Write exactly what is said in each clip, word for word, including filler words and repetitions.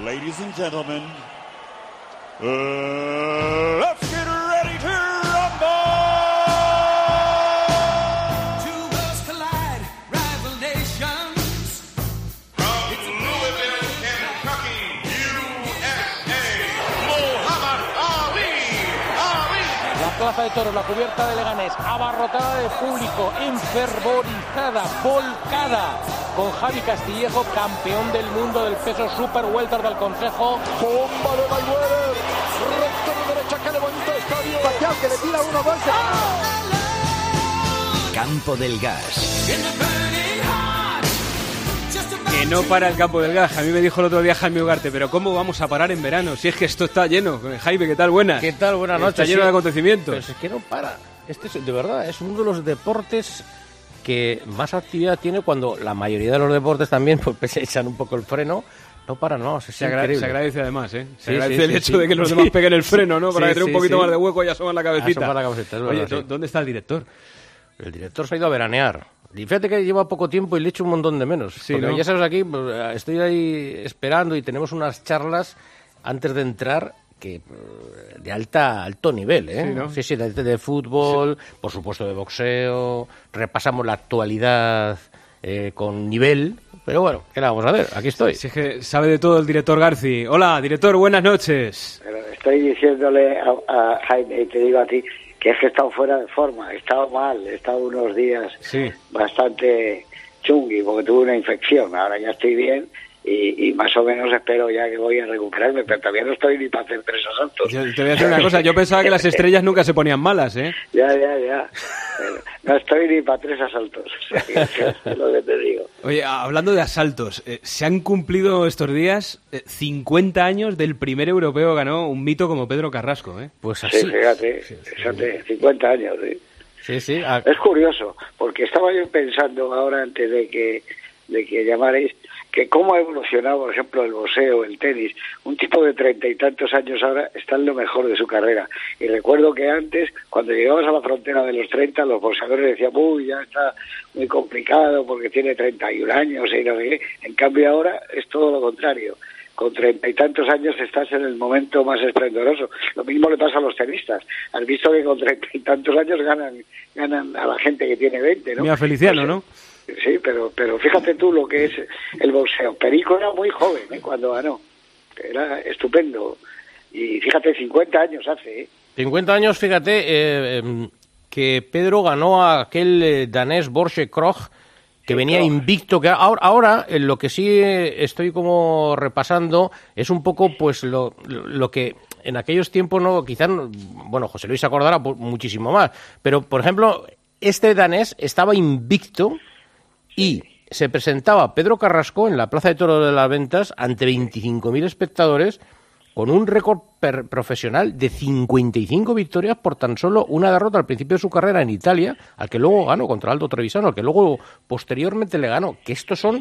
Ladies and gentlemen, uh, let's get ready to rumble! Two worlds collide, rival nations. From Louisville, Kentucky, U S A, Muhammad Ali. Ali. La plaza de toros, la cubierta de Leganés, abarrotada de público, enfervorizada, volcada, con Javi Castillejo, campeón del mundo del peso super welter del Consejo. Bomba de Mayweather, recto de derecha que levanta el estadio. Pacquiao que le tira uno, dos. Campo del Gas. Que no para el Campo del Gas. A mí me dijo el otro día Jaime Ugarte, pero ¿cómo vamos a parar en verano? Si es que esto está lleno. Jaime, ¿qué tal? Buenas. ¿Qué tal? Buenas noches. Está lleno sí. de acontecimientos. Pero es que no para. Este es, de verdad, es uno de los deportes que más actividad tiene cuando la mayoría de los deportes también pues echan un poco el freno. No para, no, es se, agra- se agradece además, ¿eh? Se sí, agradece sí, el sí, hecho sí. de que los demás peguen el freno, ¿no? Para sí, que tenga un sí, poquito sí. más de hueco y asomar la cabecita. Asomar la cabecita, es Oye, verdad, sí. ¿dónde está el director? El director se ha ido a veranear. Y fíjate que lleva poco tiempo y le echo un montón de menos. Sí, porque ¿no? ya sabes, aquí pues, estoy ahí esperando y tenemos unas charlas antes de entrar que de alta alto nivel, ¿eh? Sí, ¿no? Sí, sí, de, de fútbol, sí. Por supuesto de boxeo, repasamos la actualidad eh, con nivel, pero bueno, ¿qué le vamos a ver? Aquí estoy. Si es que sabe de todo el director Garci. Hola, director, buenas noches. Pero estoy diciéndole a, a Jaime, y te digo a ti, que es que he estado fuera de forma, he estado mal, he estado unos días sí. bastante chungui, porque tuve una infección, ahora ya estoy bien. Y, y más o menos espero ya que voy a recuperarme, pero todavía no estoy ni para hacer tres asaltos. Yo te voy a decir una cosa, yo pensaba que las estrellas nunca se ponían malas, ¿eh? Ya, ya, ya. Pero no estoy ni para tres asaltos, o sea, que es lo que te digo. Oye, hablando de asaltos, eh, se han cumplido estos días eh, cincuenta años del primer europeo que ganó un mito como Pedro Carrasco, ¿eh? Pues así. Sí, fíjate, sí, sí, fíjate, cincuenta años, ¿eh? Sí, sí. A... Es curioso, porque estaba yo pensando ahora antes de que, de que llamarais, que cómo ha evolucionado, por ejemplo, el boxeo, el tenis. Un tipo de treinta y tantos años ahora está en lo mejor de su carrera. Y recuerdo que antes, cuando llegabas a la frontera de los treinta, los boxeadores decían, uy, ya está muy complicado porque tiene treinta y un años y no sé qué. En cambio ahora es todo lo contrario. Con treinta y tantos años estás en el momento más esplendoroso. Lo mismo le pasa a los tenistas. Has visto que con treinta y tantos años ganan ganan a la gente que tiene veinte, ¿no? Mira, Feliciano, pues, ¿no? Sí, pero pero fíjate tú lo que es el boxeo. Perico era muy joven, ¿eh? Cuando ganó. Era estupendo. Y fíjate, cincuenta años hace, ¿eh? cincuenta años, fíjate, eh, eh, que Pedro ganó a aquel eh, danés Borge Krog, que venía invicto. Que ahora, ahora eh, lo que sí eh, estoy como repasando es un poco pues lo, lo que en aquellos tiempos no, quizás, no, bueno, José Luis se acordará muchísimo más, pero por ejemplo, este danés estaba invicto y se presentaba Pedro Carrasco en la Plaza de Toros de las Ventas ante veinticinco mil espectadores con un récord per- profesional de cincuenta y cinco victorias por tan solo una derrota al principio de su carrera en Italia, al que luego ganó contra Aldo Trevisano, al que luego posteriormente le ganó. Que estos son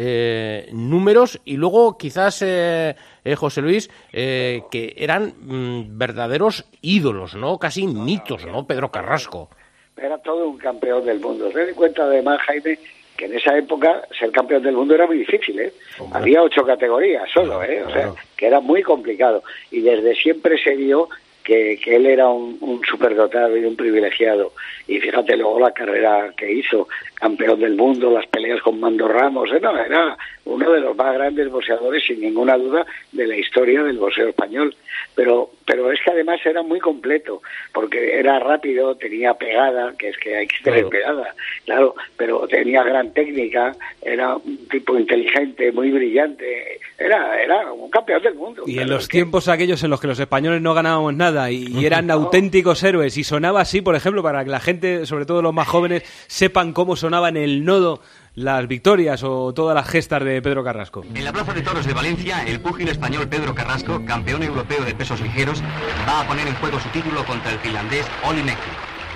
eh, números y luego quizás, eh, eh, José Luis, eh, que eran mm, verdaderos ídolos, ¿no? Casi mitos, ¿no? Pedro Carrasco. Era todo un campeón del mundo. Ten en cuenta además, Jaime, que en esa época ser campeón del mundo era muy difícil, ¿eh? Hombre. Había ocho categorías solo, ¿eh? O sea, claro, que era muy complicado. Y desde siempre se vio que, que él era un, un superdotado y un privilegiado. Y fíjate luego la carrera que hizo, campeón del mundo, las peleas con Mando Ramos, ¿eh? No, era uno de los más grandes boxeadores, sin ninguna duda, de la historia del boxeo español. Pero pero es que además era muy completo, porque era rápido, tenía pegada, que es que hay que tener claro. pegada, claro, pero tenía gran técnica, era un tipo inteligente, muy brillante, era era un campeón del mundo. Y en los tiempos que... aquellos en los que los españoles no ganábamos nada y, y eran no. auténticos héroes, y sonaba así, por ejemplo, para que la gente, sobre todo los más jóvenes, sepan cómo sonaba en el nodo las victorias o todas las gestas de Pedro Carrasco. En la Plaza de Toros de Valencia, el púgil español Pedro Carrasco, campeón europeo de pesos ligeros, va a poner en juego su título contra el finlandés Olli Mäki.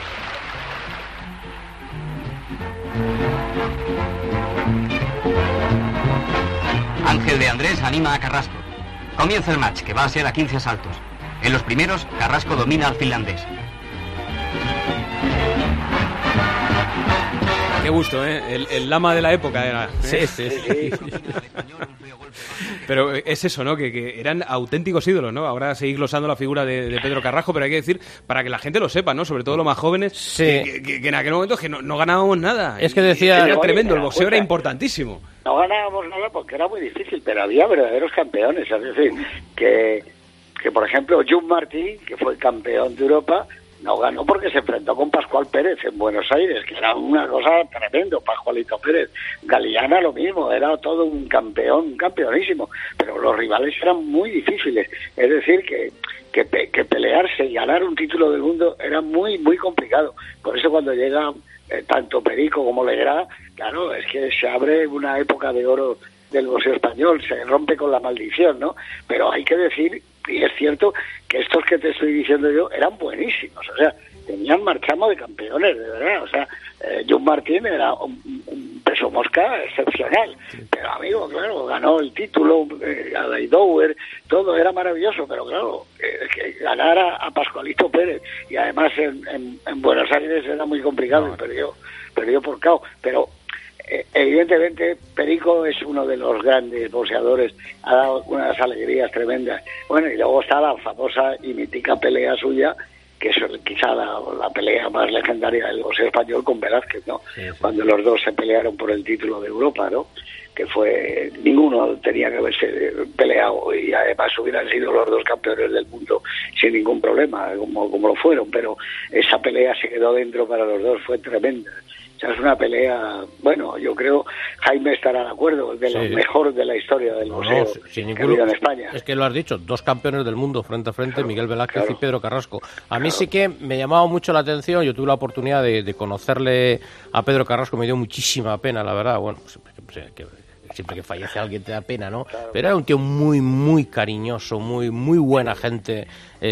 Ángel de Andrés anima a Carrasco. Comienza el match, que va a ser a quince asaltos. En los primeros, Carrasco domina al finlandés. Qué gusto, ¿eh? El, el lama de la época era. ¿eh? Sí, sí, sí. Pero es eso, ¿no? Que, que eran auténticos ídolos, ¿no? Ahora seguís glosando la figura de, de Pedro Carrasco, pero hay que decir, para que la gente lo sepa, ¿no? Sobre todo los más jóvenes, Sí. que, que- que en aquel momento es que no, no ganábamos nada. Es que Y- decía- Era Oye, tremendo, el pero, boxeo era escucha, importantísimo. No ganábamos nada porque era muy difícil, pero había verdaderos campeones. Es decir, que, que por ejemplo, Jun Martín, que fue campeón de Europa, no ganó porque se enfrentó con Pascual Pérez en Buenos Aires, que era una cosa tremendo, Pascualito Pérez. Galeana lo mismo, era todo un campeón, un campeonísimo, pero los rivales eran muy difíciles. Es decir, que, que, pe- que pelearse y ganar un título del mundo era muy, muy complicado. Por eso cuando llega eh, tanto Perico como Legrand, claro, es que se abre una época de oro del boxeo español, se rompe con la maldición, ¿no? Pero hay que decir, y es cierto, que estos que te estoy diciendo yo eran buenísimos, o sea, tenían marchamo de campeones, de verdad, o sea, eh, Jun Martín era un, un peso mosca excepcional, pero amigo, claro, ganó el título, eh, a Daidower, todo era maravilloso, pero claro, eh, que ganara a Pascualito Pérez, y además en, en, en Buenos Aires era muy complicado, y perdió, perdió por K O, pero Eh, evidentemente Perico es uno de los grandes boxeadores, ha dado unas alegrías tremendas. Bueno, y luego está la famosa y mítica pelea suya, que es quizá la, la pelea más legendaria del boxeo español con Velázquez, ¿no? Sí, sí. Cuando los dos se pelearon por el título de Europa, ¿no? Que fue, ninguno tenía que haberse peleado, y además hubieran sido los dos campeones del mundo sin ningún problema, como, como lo fueron, pero esa pelea se quedó dentro para los dos, fue tremenda. O sea, es una pelea, bueno, yo creo, Jaime estará de acuerdo, de lo Sí. mejor de la historia del No, boxeo no, sin que ha ninguno. habido en España. Es que lo has dicho, dos campeones del mundo frente a frente, Claro, Miguel Velázquez claro. y Pedro Carrasco. A mí Claro. sí que me llamaba mucho la atención, yo tuve la oportunidad de, de conocerle a Pedro Carrasco, me dio muchísima pena, la verdad, bueno, siempre que, que- siempre que fallece alguien te da pena, ¿no? Pero era un tío muy, muy cariñoso, muy, muy buena gente,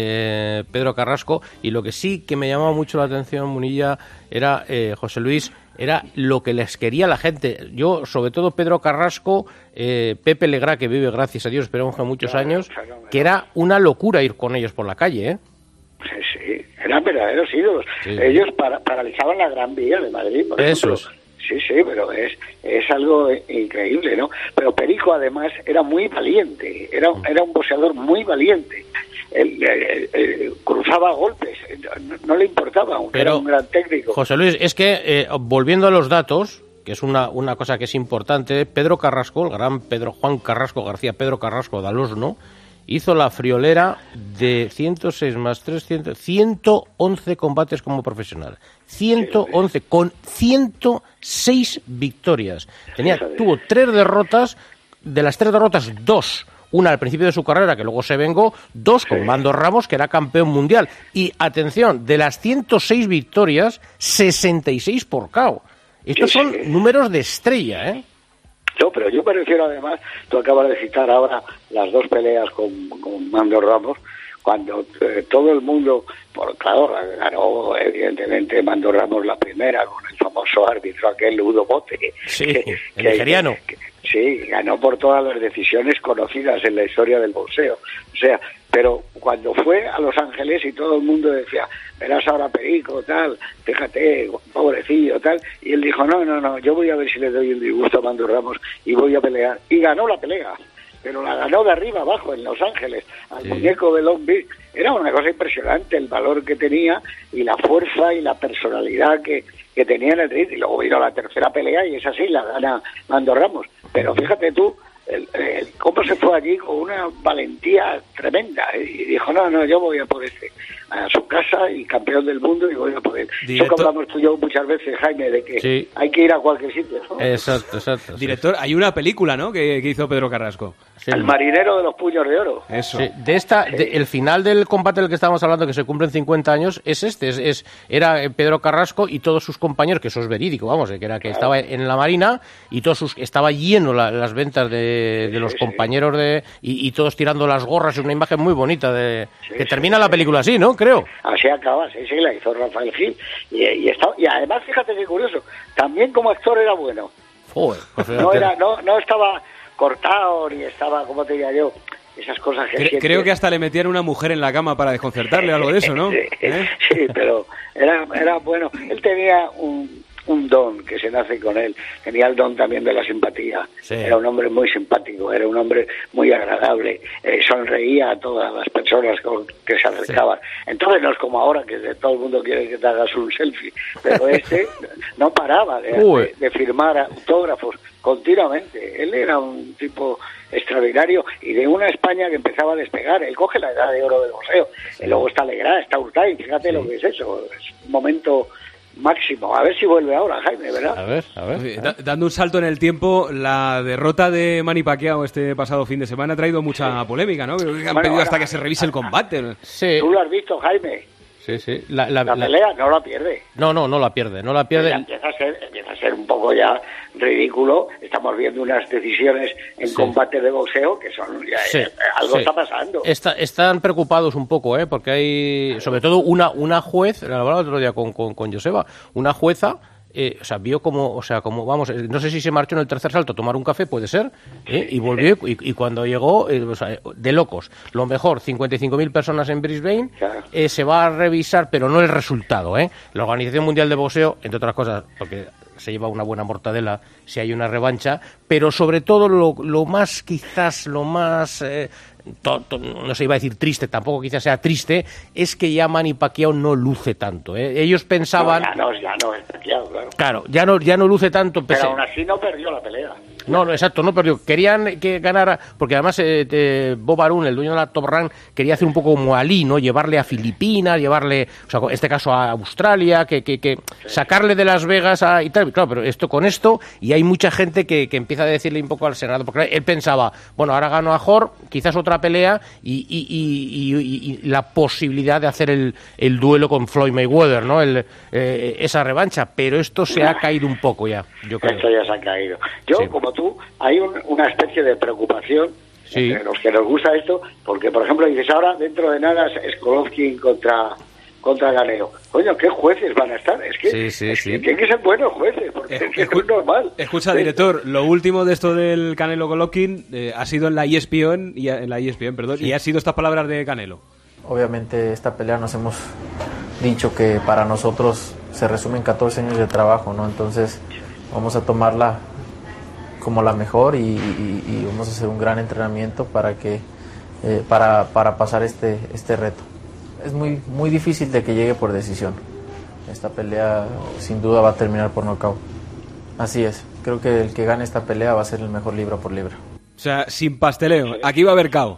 eh, Pedro Carrasco, y lo que sí que me llamaba mucho la atención, Munilla, era, eh, José Luis, era lo que les quería la gente. Yo, sobre todo Pedro Carrasco, eh, Pepe Legrand, que vive, gracias a Dios, esperemos que muchos Claro, años, claro. que era una locura ir con ellos por la calle, ¿eh? Sí, sí, eran verdaderos ídolos. Sí. Ellos para, paralizaban la Gran Vía de Madrid, por Eso ejemplo. Sí, sí, pero es, es algo increíble, ¿no? Pero Perico, además, era muy valiente, era, era un boxeador muy valiente. Él, él- él cruzaba golpes, no, no le importaba, aunque Pero, era un gran técnico. José Luis, es que, eh, volviendo a los datos, que es una, una cosa que es importante, Pedro Carrasco, el gran Pedro Juan Carrasco García, Pedro Carrasco Dalosno, hizo la friolera de ciento seis más trescientos, ciento once combates como profesional. ciento once, con ciento seis victorias. Tenía, Fíjate. tuvo tres derrotas, de las tres derrotas, dos. Una al principio de su carrera, que luego se vengó, dos con Mando Ramos, que era campeón mundial. Y, atención, de las ciento seis victorias, sesenta y seis por K O. Estos Sí, son sí. números de estrella, ¿eh? No, pero yo me refiero además, tú acabas de citar ahora las dos peleas con, con Mando Ramos, cuando eh, todo el mundo, por claro, ganó evidentemente Mando Ramos la primera con el famoso árbitro aquel Udo Bote. Sí, que- el que- nigeriano. que- sí, ganó por todas las decisiones conocidas en la historia del boxeo. O sea, pero cuando fue a Los Ángeles y todo el mundo decía, verás ahora Perico, tal, fíjate, pobrecillo, tal, y él dijo, no, no, no, yo voy a ver si le doy el disgusto a Mando Ramos y voy a pelear. Y ganó la pelea, pero la ganó de arriba abajo en Los Ángeles, al Sí. muñeco de Long Beach. Era una cosa impresionante el valor que tenía y la fuerza y la personalidad que, que tenía en el ring. Y luego vino la tercera pelea y esa sí la gana Mando Ramos. Pero fíjate tú, el, el, cómo se fue allí con una valentía tremenda, ¿eh? Y dijo, no, no, yo voy a por este, a su casa y campeón del mundo y voy a por él. Eso Directo- que hablamos tú y yo muchas veces, Jaime, de que Sí. hay que ir a cualquier sitio, ¿no? Exacto, exacto. sí. Director, hay una película, ¿no?, que, que hizo Pedro Carrasco. Sí. El marinero de los puños de oro. Eso. Sí, de esta, de- el final del combate del que estábamos hablando, que se cumplen cincuenta años, es este, es, es- era eh, Pedro Carrasco y todos sus compañeros, que eso es verídico, vamos, eh, que era que estaba en la Marina y todos sus, estaba lleno la- las ventas de, de los Sí, sí. compañeros de y, y todos tirando las gorras, es una imagen muy bonita de Sí, que sí, termina sí. la película así, ¿no? Creo. Así acaba, sí, sí, la hizo Rafael Gil. Y, y, está- y además, fíjate qué curioso, también como actor era bueno. Joder, pues No, fíjate. era, no, no estaba cortado ni estaba, como te diría yo, esas cosas que Cre- sientes. creo que hasta le metían una mujer en la cama para desconcertarle o algo de eso, ¿no? Sí, ¿Eh? sí, pero era, era bueno. Él tenía un, un don que se nace con él. Tenía el don también de la simpatía. Sí. Era un hombre muy simpático, era un hombre muy agradable, eh, sonreía a todas las personas con que se acercaban. Sí. Entonces no es como ahora que todo el mundo quiere que te hagas un selfie, pero este no paraba de, de, de firmar autógrafos continuamente. Él era un tipo extraordinario y de una España que empezaba a despegar. Él coge la edad de oro del boxeo. Sí. Y luego está Legrand, está Urtain, fíjate sí. lo que es eso. Es un momento máximo. A ver si vuelve ahora, Jaime, ¿verdad? A ver, a ver. Oye, da, dando un salto en el tiempo, la derrota de Manny Pacquiao este pasado fin de semana ha traído mucha sí. polémica, ¿no? Creo que han bueno, pedido hasta ahora, que se revise el combate. Sí. ¿Tú lo has visto, Jaime? Sí, sí. La, la, la la pelea no la pierde. No, no, no la pierde, no la pierde. Ya empieza a ser, empieza a ser un poco ya ridículo. Estamos viendo unas decisiones en sí. combate de boxeo que son ya, sí. eh, algo sí. está pasando. Está, están preocupados un poco, ¿eh? Porque hay, sobre todo una una juez, lo hablaba el otro día con con, con Joseba, una jueza. Eh, o sea, vio como, o sea, como, vamos, no sé si se marchó en el tercer salto a tomar un café, puede ser, ¿eh? y volvió, y, y cuando llegó, eh, o sea, de locos, lo mejor, cincuenta y cinco mil personas en Brisbane, eh, se va a revisar, pero no el resultado, ¿eh? La Organización Mundial de Boxeo, entre otras cosas, porque se lleva una buena mortadela si hay una revancha, pero sobre todo lo, lo más, quizás, lo más... Eh, To, to, no se iba a decir triste, tampoco quizás sea triste, es que ya Manny Pacquiao no luce tanto, ¿eh? Ellos pensaban... No, ya no, ya no es Pacquiao, claro. Claro, ya no, ya no luce tanto. Pero aún así no perdió la pelea. No, no, exacto, no perdió. Querían que ganara, porque además eh, eh, Bob Arum, el dueño de la Top Rank, quería hacer un poco como Ali, ¿no? Llevarle a Filipinas, llevarle, o sea, en este caso a Australia, que, que, que sí. sacarle de Las Vegas a, y tal. Claro, pero esto con esto, y hay mucha gente que, que empieza a decirle un poco al Senado, porque él pensaba, bueno, ahora gano a Hor, quizás otra pelea y, y, y, y, y la posibilidad de hacer el, el duelo con Floyd Mayweather, ¿no? El, eh, esa revancha, pero esto se ha caído un poco ya, yo creo. Esto ya se ha caído. Yo, sí. como tú, hay un, una especie de preocupación sí. entre los que nos gusta esto, porque, por ejemplo, dices ahora, dentro de nada, es Golovkin contra... contra Canelo. Coño, ¿qué jueces van a estar? Es que, sí, sí, es sí. que tienen que ser buenos jueces, porque es, es, es normal. Escucha, director, lo último de esto del Canelo Golovkin eh, ha sido en la E S P N, y, en la E S P N, perdón, sí. y ha sido estas palabras de Canelo. Obviamente esta pelea nos hemos dicho que para nosotros se resumen catorce años de trabajo, ¿no? Entonces vamos a tomarla como la mejor y, y, y vamos a hacer un gran entrenamiento para que eh, para, para pasar este, este reto. Es muy, muy difícil de que llegue por decisión. Esta pelea sin duda va a terminar por nocaut. Así es, creo que el que gane esta pelea va a ser el mejor libra por libra. O sea, sin pasteleo, aquí va a haber cao.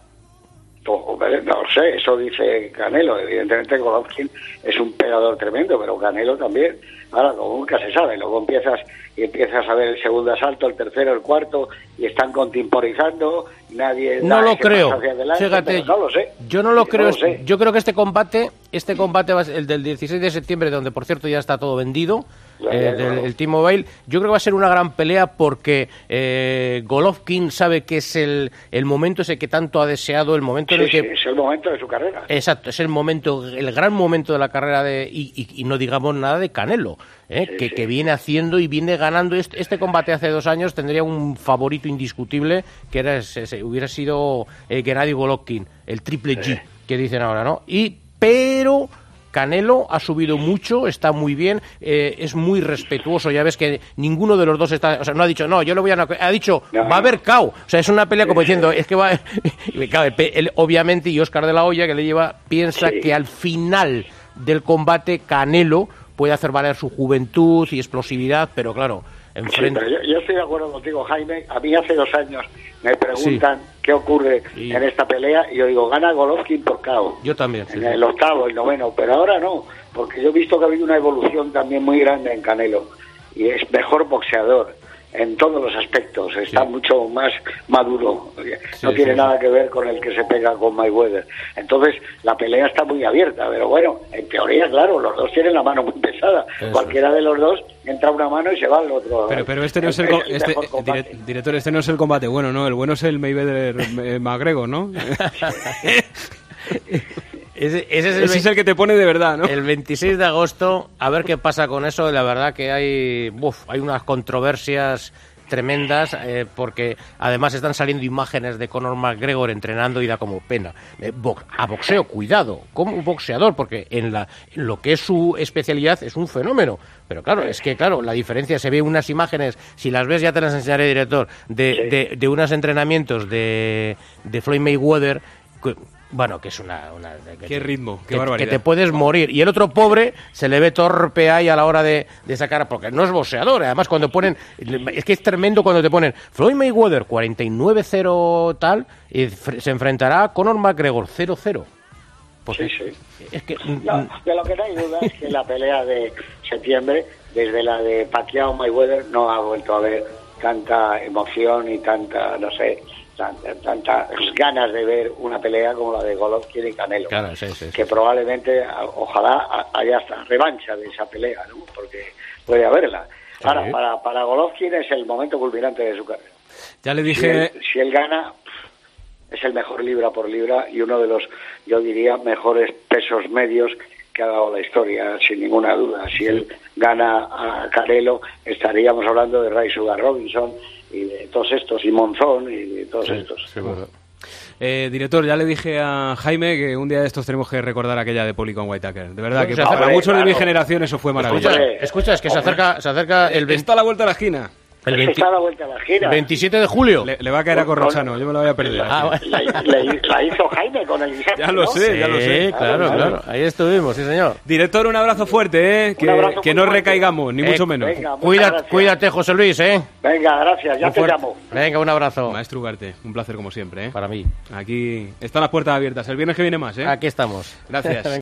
No sé, eso dice Canelo. Evidentemente Golovkin es un pegador tremendo, pero Canelo también. Ahora, nunca se sabe, luego empiezas y empiezas a ver el segundo asalto, el tercero, el cuarto, y están contemporizando, nadie... No lo creo, adelante, fíjate, no lo sé. Yo no lo creo, no lo sé. Yo creo que este combate, este combate va a ser el del dieciséis de septiembre, donde por cierto ya está todo vendido, ya, ya, eh, del, el T-Mobile, yo creo que va a ser una gran pelea porque eh, Golovkin sabe que es el, el momento ese que tanto ha deseado, el momento sí, en el que... Sí, es el momento de su carrera. Exacto, es el momento, el gran momento de la carrera de... Y, y, y no digamos nada de Canelo. ¿Eh? Sí, que, sí. que viene haciendo y viene ganando este, este combate hace dos años tendría un favorito indiscutible que era ese, ese, hubiera sido eh, Gennady Golovkin, el triple G sí. que dicen ahora, ¿no? Y pero Canelo ha subido mucho, está muy bien, eh, es muy respetuoso, ya ves que ninguno de los dos está, o sea, no ha dicho, no, yo lo voy a no, ha dicho, no, va a haber cao, o sea, es una pelea como diciendo, es que va, él, obviamente, y Óscar de la Hoya, que le lleva, piensa sí. que al final del combate Canelo puede hacer valer su juventud y explosividad, pero claro, enfrente... Sí, pero yo, yo estoy de acuerdo contigo, Jaime. A mí hace dos años me preguntan sí. qué ocurre sí. en esta pelea y yo digo, gana Golovkin por K O. Yo también. Sí, en el octavo, el noveno, pero ahora no, porque yo he visto que ha habido una evolución también muy grande en Canelo y es mejor boxeador en todos los aspectos, está sí. mucho más maduro, no sí, tiene sí, nada sí. que ver con el que se pega con Mayweather. Entonces la pelea está muy abierta, pero bueno, en teoría, claro, los dos tienen la mano muy pesada, eso. Cualquiera de los dos entra una mano y se va al otro. Pero, pero este no es el, el este, dire, director, este no es el combate bueno, ¿no? El bueno es el Mayweather McGregor, ¿no? Ese, ese, es el, ese es el que te pone de verdad, ¿no? El veintiséis de agosto, a ver qué pasa con eso. La verdad que hay, uf, hay unas controversias tremendas, eh, porque además están saliendo imágenes de Conor McGregor entrenando y da como pena. Eh, bo- a boxeo, cuidado, como un boxeador, porque en, la, en lo que es su especialidad es un fenómeno. Pero claro, es que claro, la diferencia, se ve unas imágenes, si las ves ya te las enseñaré, director, de, Sí. de, de unos entrenamientos de, de Floyd Mayweather, que, bueno, que es una... una que Qué te- ritmo, qué que, barbaridad. que te puedes morir. Y el otro pobre se le ve torpe ahí a la hora de, de sacar, porque no es boxeador. Además, cuando ponen... Es que es tremendo cuando te ponen Floyd Mayweather cuarenta y nueve cero tal, y fr- se enfrentará a Conor McGregor cero cero. Porque Sí, sí. es que... No, de lo que no hay duda es que la pelea de septiembre, desde la de Pacquiao Mayweather, no ha vuelto a haber tanta emoción y tanta, no sé, tanta, tantas ganas de ver una pelea como la de Golovkin y Canelo. Claro, sí, sí, sí. Que probablemente, a- ojalá haya hasta revancha de esa pelea, ¿no? Porque puede haberla. Ahora, Sí. para, para Golovkin es el momento culminante de su carrera. Ya le Si dije... él, si él gana, es el mejor libra por libra y uno de los, yo diría, mejores pesos medios que ha dado la historia, sin ninguna duda. Si él gana a Canelo, estaríamos hablando de Ray Sugar Robinson y de todos estos, y Monzón y de todos estos. Eh, director, ya le dije a Jaime que un día de estos tenemos que recordar aquella de Poli con Whitaker. De verdad, que Hombre, para hombre, muchos de mi claro. generación eso fue maravilloso. Escucha, Hombre. escucha, es que se acerca, se acerca el, veinte Está a la vuelta de la esquina. el Es que veinte está a la vuelta de la gira. veintisiete de julio. Le, le va a caer a Corrochano, yo me lo voy a perder. Ah, así. bueno. La, la- la hizo Jaime con el Isaac, Ya lo ¿no? sé, ya lo sé. Sí, claro, Claro, claro. Ahí estuvimos, sí, señor. Director, un abrazo fuerte, ¿eh? Que, Un abrazo que muy no fuerte. recaigamos, ni Eh, mucho menos. Venga, muchas Cuida, gracias. cuídate, José Luis, ¿eh? Venga, gracias, ya Muy te fuerte. llamo. Venga, un abrazo. Maestro Ugarte, un placer como siempre, ¿eh? Para mí. Aquí están las puertas abiertas. El viernes que viene más, ¿eh? Aquí estamos. Gracias.